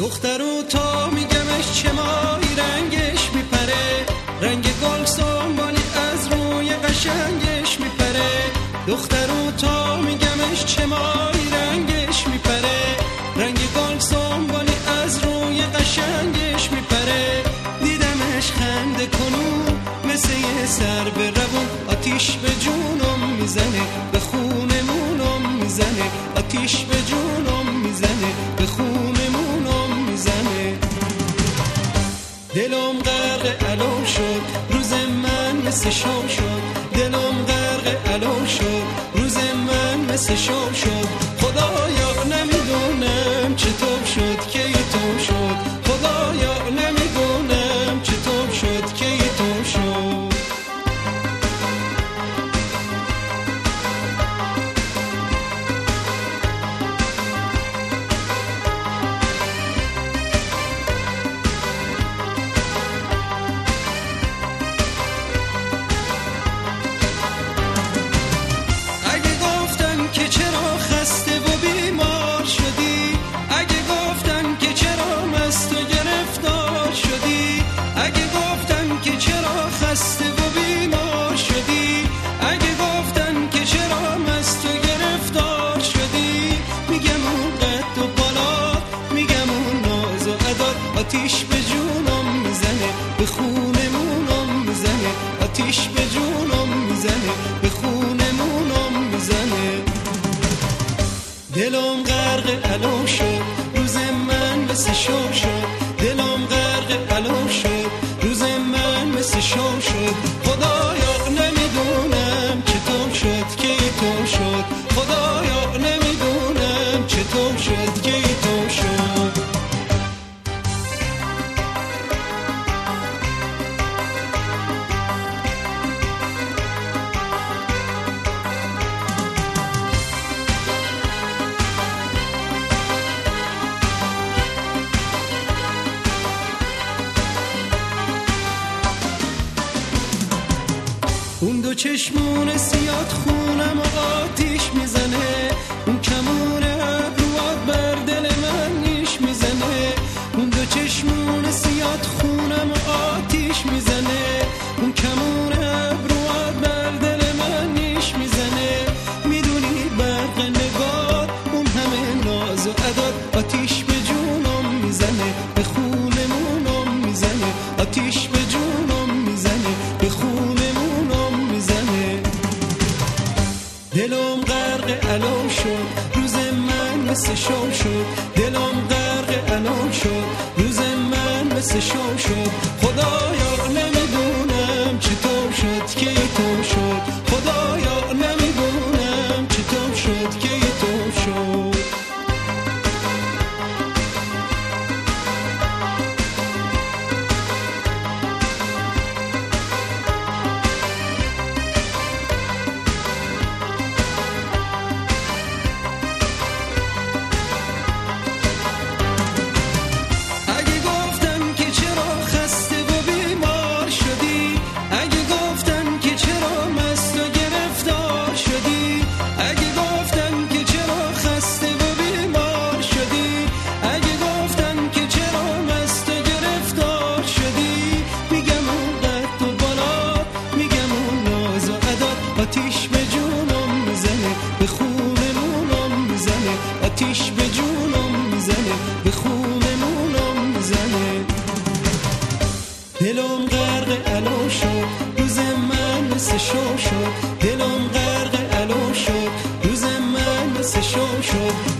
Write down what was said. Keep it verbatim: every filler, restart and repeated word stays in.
دخترو تا میگمش چه مایی رنگش میپره، رنگ گل سنبالی از روی قشنگش میپره. دخترو تا میگمش چه مایی رنگش میپره، رنگ گل سنبالی از روی قشنگش میپره. دیدمش خنده کنون مثل یه سر به روون، آتیش به جونم میزنه به خونمونم میزنه، آتیش به جونم میزنه به خونمونم میزنه. دلم غرق علو شد روز من مثل شام شد، دلم غرق علو شد روز من مثل شام شد. خدایا نمیدونم چطور شد که تو شد، خدایا نمیدونم چطور شد که تو شد. آتیش به جونم میزنه به خونمونم میزنه، آتیش به جونم میزنه به خونمونم میزنه. دلم غرق علو شد روز من مثل شام شد، دلم غرق علو شد روز من مثل شام شد. خدایا نمیدونم چطور شد که تو شد، خدایا نمیدونم چطور شد که تو شد. اون دو چشمون سیاد خونم و آتیش میزنه، اون کمون ابروات بر دل من نیش میزنه. اون دو چشمون سیاد خونم و آتیش میزنه، اون کمون ابروات بر دل من نیش میزنه. میدونی برق نگار اون همه ناز و عداد، آتیش به جونم میزنه به خونمونم میزنه، آتیش به جونم میزنه به خونمونم. دلم غرق علو شد روز من مثل شام شد، دلم غرق علو شد روز من مثل شام شد. خدایا نمیدونم چطور شد که تو شد، خدایا نمیدونم چطور شد که تو شد. آتیش به جونم میزنه به خونمونم میزنه، آتیش به جونم میزنه به خونمونم میزنه. دلم غرق علو شد روز من مثل شام شد، دلم غرق علو شد روز من مثل شام شد.